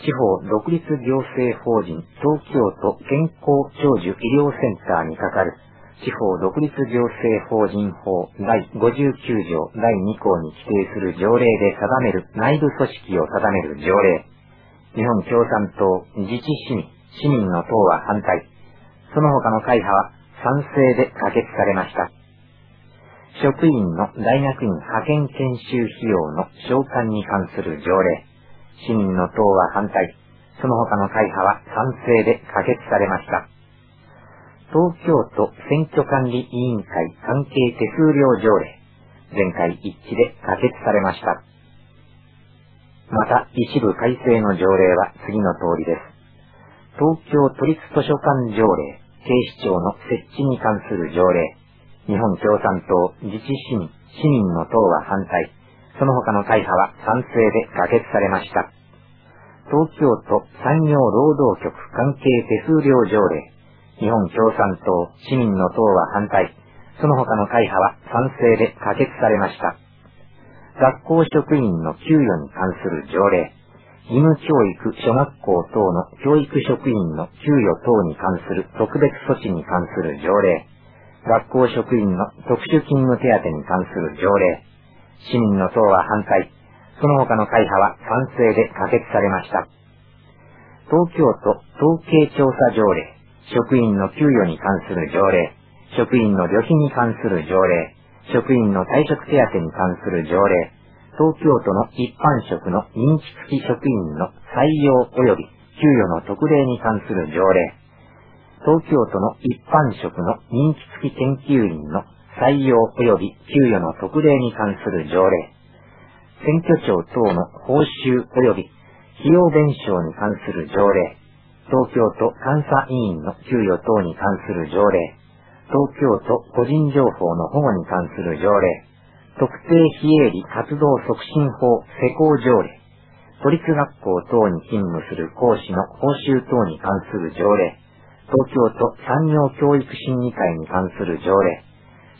地方独立行政法人東京都健康長寿医療センターに係る地方独立行政法人法第59条第2項に規定する条例で定める内部組織を定める条例。日本共産党自治市民、市民の党は反対。その他の会派は賛成で可決されました。職員の大学院派遣研修費用の償還に関する条例。市民の党は反対。その他の会派は賛成で可決されました。東京都選挙管理委員会関係手数料条例。全会一致で可決されました。また、一部改正の条例は次の通りです。東京都立図書館条例、警視庁の設置に関する条例。日本共産党自治市民、市民の党は反対。その他の会派は賛成で可決されました。東京都産業労働局関係手数料条例。日本共産党、市民の党は反対。その他の会派は賛成で可決されました。学校職員の給与に関する条例。義務教育小学校等の教育職員の給与等に関する特別措置に関する条例。学校職員の特殊勤務手当に関する条例。市民の党は反対。その他の会派は賛成で可決されました。東京都統計調査条例。職員の給与に関する条例。職員の旅費に関する条例。職員の退職手当に関する条例。東京都の一般職の認知付き職員の採用及び給与の特例に関する条例。東京都の一般職の認知付き研究員の採用及び給与の特例に関する条例。選挙庁等の報酬及び費用弁償に関する条例。東京都監査委員の給与等に関する条例。東京都個人情報の保護に関する条例。特定非営利活動促進法施行条例。都立学校等に勤務する講師の報酬等に関する条例。東京都産業教育審議会に関する条例。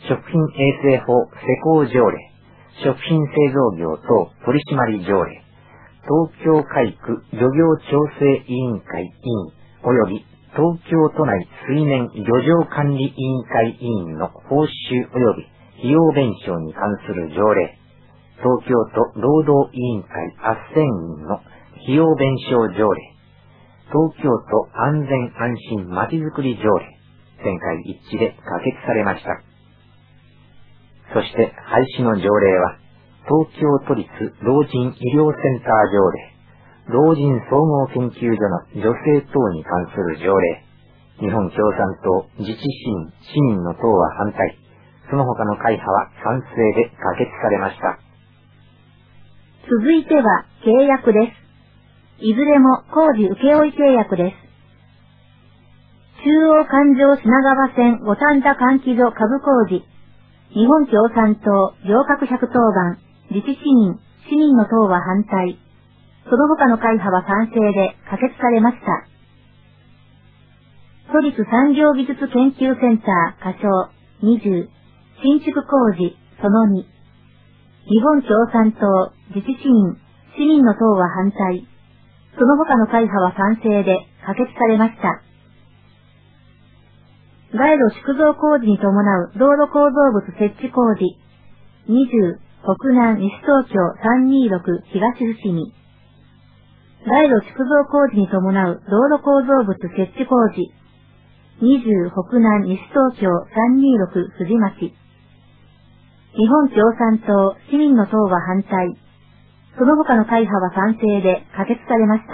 食品衛生法施行条例、食品製造業等取締条例、東京海区漁業調整委員会委員及び東京都内水面漁場管理委員会委員の報酬及び費用弁償に関する条例、東京都労働委員会斡旋員の費用弁償条例、東京都安全安心まちづくり条例、全会一致で可決されました。そして廃止の条例は、東京都立老人医療センター条例、老人総合研究所の女性等に関する条例、日本共産党自治市民、市民の党は反対、その他の会派は賛成で可決されました。 続いては契約です。いずれも工事請負契約です。中央環状品川線五反田換気所下部工事、日本共産党行革110番、自治市民、市民の党は反対、その他の会派は賛成で可決されました。都立産業技術研究センター仮称20、新築工事その2、日本共産党自治市民、市民の党は反対、その他の会派は賛成で可決されました。街路縮造工事に伴う道路構造物設置工事20、北南西東京326東伏見、街路縮造工事に伴う道路構造物設置工事20、北南西東京326藤町、日本共産党市民の党は反対、その他の会派は賛成で可決されました。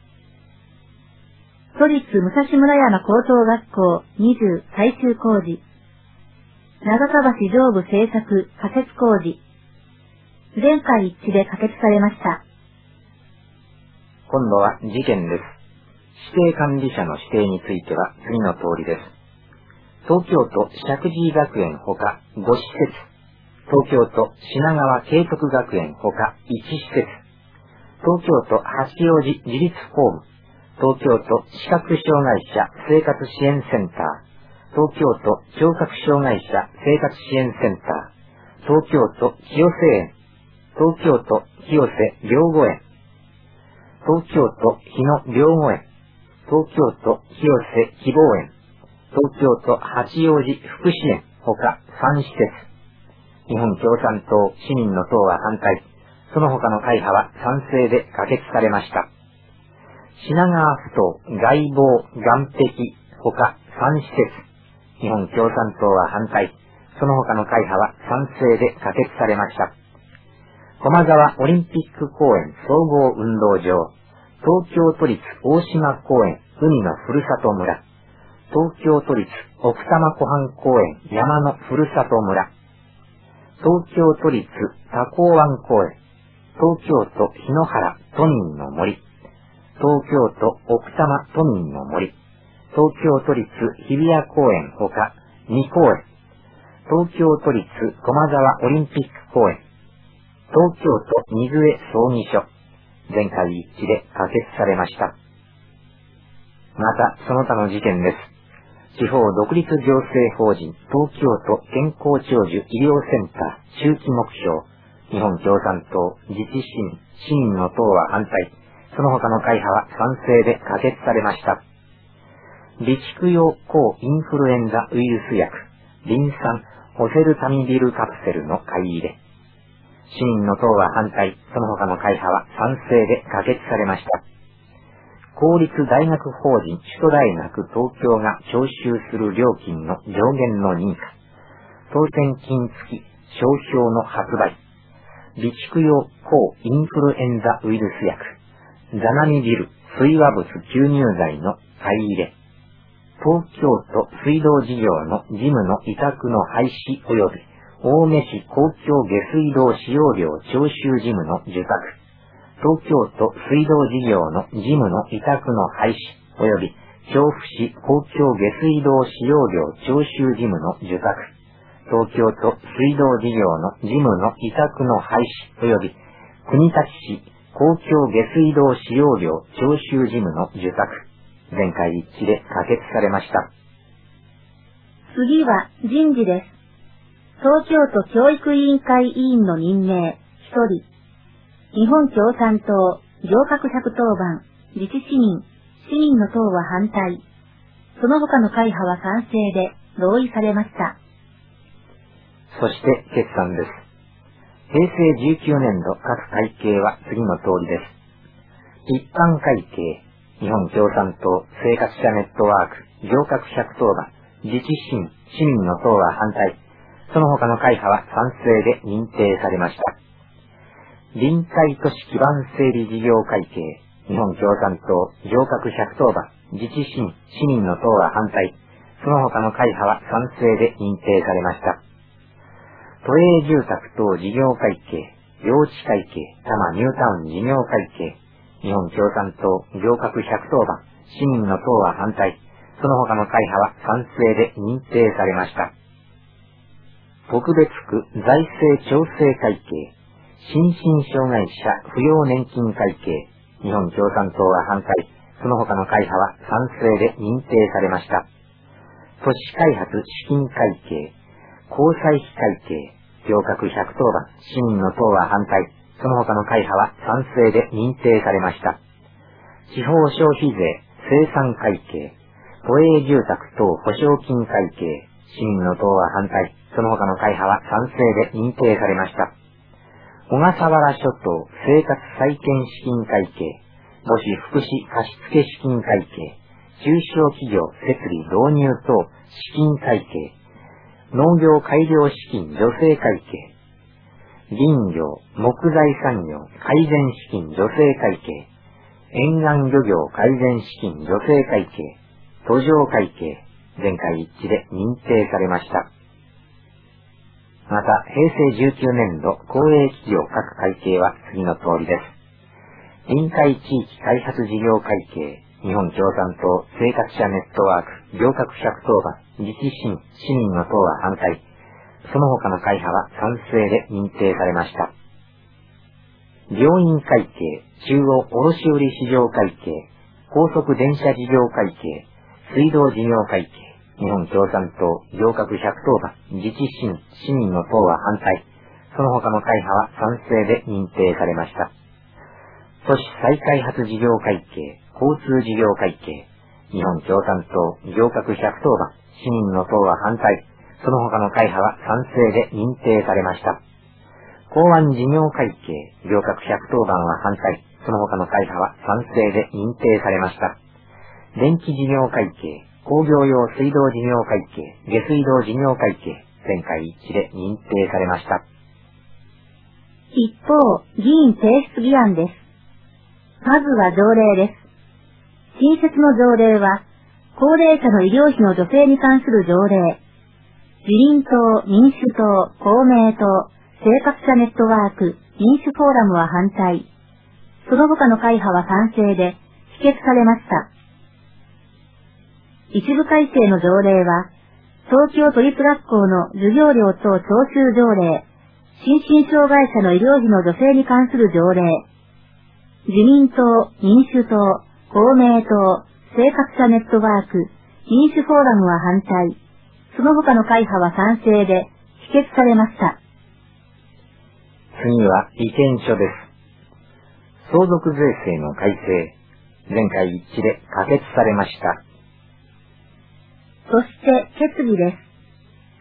都立武蔵村山高等学校20改修工事、長川橋上部製作仮設工事、全会一致で可決されました。 今度は事件です。指定管理者の指定については次の通りです。東京都石神井学園ほか5施設、東京都品川慶徳学園ほか1施設、東京都八王子自立ホーム、東京都視覚障害者生活支援センター、東京都聴覚障害者生活支援センター、東京都清瀬園、東京都清瀬療護園、東京都日野療護園、東京都清瀬希望園、東京都八王子福祉園ほか3施設、日本共産党市民の党は反対、その他の会派は賛成で可決されました。品川埠頭外防岸壁ほか3施設、日本共産党は反対、その他の会派は賛成で可決されました。駒沢オリンピック公園総合運動場、東京都立大島公園海のふるさと村、東京都立奥多摩湖畔公園山のふるさと村、東京都立多幸湾公園、東京都檜原都民の森、東京都奥多摩都民の森、東京都立日比谷公園ほか2公園、東京都立駒沢オリンピック公園、東京都水江葬儀所、全会一致で可決されました。また、その他の事件です。地方独立行政法人東京都健康長寿医療センター中期目標、日本共産党自治市民、市民の党は反対、その他の会派は賛成で可決されました。備蓄用抗インフルエンザウイルス薬、リン酸オセルタミビルカプセルの買い入れ。市民の党は反対、その他の会派は賛成で可決されました。公立大学法人首都大学東京が徴収する料金の上限の認可、当選金付き商標の発売、備蓄用抗インフルエンザウイルス薬、ザナミビル水和物吸入剤の買い入れ、東京都水道事業の事務の委託の廃止及び青梅市公共下水道使用料徴収事務の受託、東京都水道事業の事務の委託の廃止及び調布市公共下水道使用料徴収事務の受託、東京都水道事業の事務の委託の廃止及び国立市公共下水道使用料徴収事務の受託、全会一致で可決されました。 次は人事です。 東京都教育委員会委員の任命、1人。日本共産党、行革110番、自治市民、市民の党は反対。その他の会派は賛成で同意されました。 そして決算です。平成19年度各会計は次の通りです。一般会計、日本共産党生活者ネットワーク、行革110番、自治市民、市民の党は反対。その他の会派は賛成で認定されました。臨海都市基盤整備事業会計、日本共産党行革110番、自治市民、市民の党は反対。その他の会派は賛成で認定されました。都営住宅等事業会計、用地会計、多摩ニュータウン事業会計、日本共産党行革110番、市民の党は反対。その他の会派は賛成で認定されました。特別区財政調整会計、心身障害者扶養年金会計、日本共産党は反対。その他の会派は賛成で認定されました。都市開発資金会計、交際費会計、行革110番、市民の党は反対。その他の会派は賛成で認定されました。地方消費税、生産会計、都営住宅等保証金会計、市民の党は反対。その他の会派は賛成で認定されました。小笠原諸島生活再建資金会計、母子福祉貸付資金会計、中小企業設備導入等資金会計、農業改良資金助成会計、林業木材産業改善資金助成会計、沿岸漁業改善資金助成会計、途上会計、全会一致で認定されました。また、平成19年度公営企業各会計は次の通りです。臨海地域開発事業会計、日本共産党生活者ネットワーク、行革110番、自治市民、市民の党は反対。その他の会派は賛成で認定されました。病院会計、中央卸売市場会計、高速電車事業会計、水道事業会計、日本共産党行革110番、自治市民、市民の党は反対。その他の会派は賛成で認定されました。都市再開発事業会計、交通事業会計、日本共産党行革110番、市民の党は反対。その他の会派は賛成で認定されました。港湾事業会計、行革110番は反対。その他の会派は賛成で認定されました。電気事業会計、工業用水道事業会計、下水道事業会計、全会一致で認定されました。 一方、議員提出議案です。まずは条例です。新設の条例は、高齢者の医療費の助成に関する条例。自民党、民主党、公明党、生活者ネットワーク、民主フォーラムは反対。その他の会派は賛成で、否決されました。一部改正の条例は、東京都立学校の授業料等徴収条例、心身障害者の医療費の助成に関する条例、自民党、民主党、公明党、生活者ネットワーク、民主フォーラムは反対。その他の会派は賛成で否決されました。 次は意見書です。相続税制の改正、全会一致で可決されました。 そして決議です。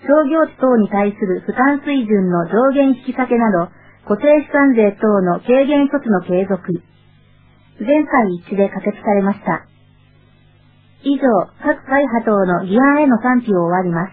商業地等に対する負担水準の上限引き下げなど、固定資産税等の軽減措置の継続。全会一致で可決されました。以上、各会派等の議案への賛否を終わります。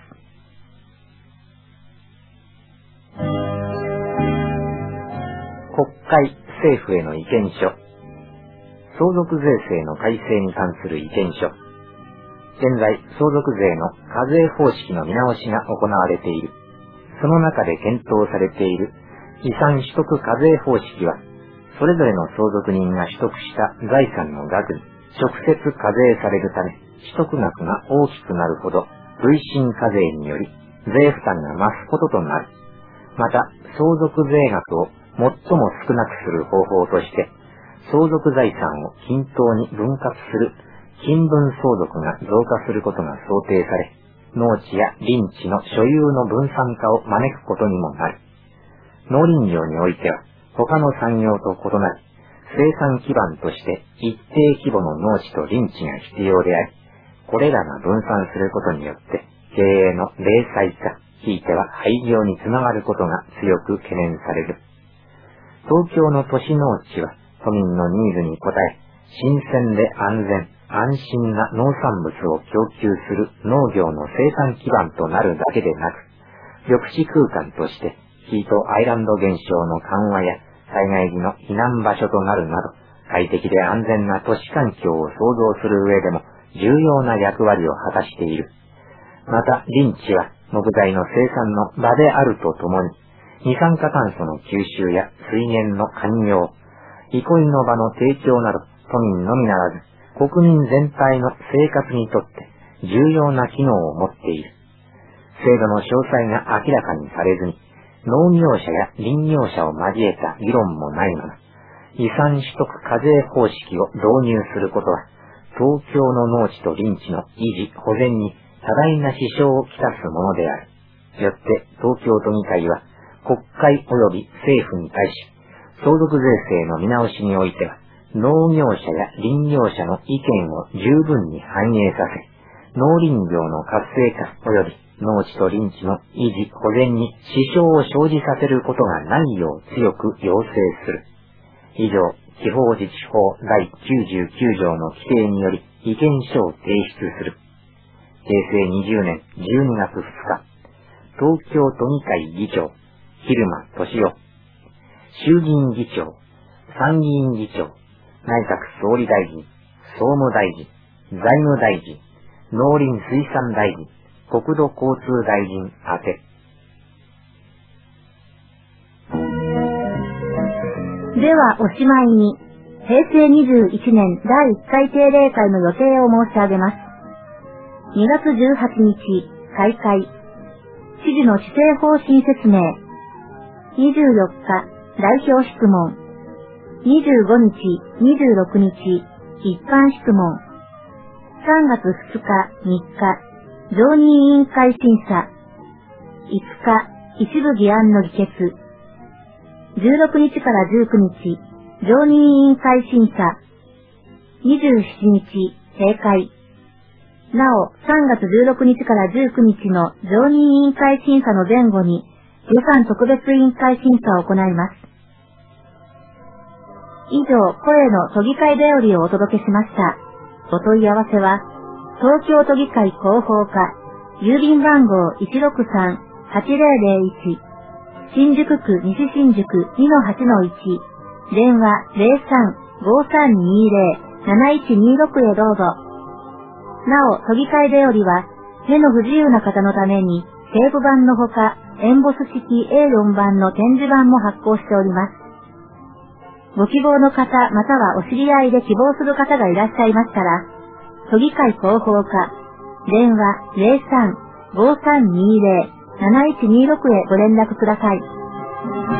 国会、政府への意見書。相続税制の改正に関する意見書。現在、相続税の課税方式の見直しが行われている。その中で検討されている遺産取得課税方式は、それぞれの相続人が取得した財産の額に直接課税されるため、取得額が大きくなるほど、累進課税により税負担が増すこととなる。また、相続税額を最も少なくする方法として、相続財産を均等に分割する均分相続が増加することが想定され、 農地や林地の所有の分散化を招くことにもなる。農林業においては、他の産業と異なり、生産基盤として一定規模の農地と林地が必要であり、これらが分散することによって、経営の零細化、ひいては廃業につながることが強く懸念される。東京の都市農地は、都民のニーズに応え、新鮮で安全、安心な農産物を供給する農業の生産基盤となるだけでなく、緑地空間としてヒートアイランド現象の緩和や災害時の避難場所となるなど、快適で安全な都市環境を創造する上でも重要な役割を果たしている。また林地は木材の生産の場であるとともに、二酸化炭素の吸収や水源の環用、憩いの場の提供など、都民のみならず、国民全体の生活にとって重要な機能を持っている。制度の詳細が明らかにされずに、農業者や林業者を交えた議論もないまま、遺産取得課税方式を導入することは、東京の農地と林地の維持・保全に多大な支障をきたすものである。よって東京都議会は、国会及び政府に対し、相続税制の見直しにおいては、農業者や林業者の意見を十分に反映させ、農林業の活性化及び農地と林地の維持・保全に支障を生じさせることがないよう強く要請する。以上、地方自治法第99条の規定により意見書を提出する。平成20年12月2日、東京都議会議長、蛭間俊夫、衆議院議長、参議院議長、内閣総理大臣、総務大臣、財務大臣、農林水産大臣、国土交通大臣宛て。 ではおしまいに、平成21年第1回定例会の予定を申し上げます。2月18日、開会。知事の施政方針説明。24日、代表質問。25日、26日、一般質問。3月2日、3日、常任委員会審査。5日、一部議案の議決。16日から19日、常任委員会審査。27日、閉会。なお、3月16日から19日の常任委員会審査の前後に、予算特別委員会審査を行います。以上、声の都議会だよりをお届けしました。お問い合わせは、東京都議会広報課、郵便番号 163-8001、新宿区西新宿 2-8-1、電話 03-5320-7126 へどうぞ。なお、都議会だよりは、目の不自由な方のために、テープ版のほか、エンボス式 A4 版の展示版も発行しております。ご希望の方またはお知り合いで希望する方がいらっしゃいましたら、都議会広報課、電話 03-5320-7126 へご連絡ください。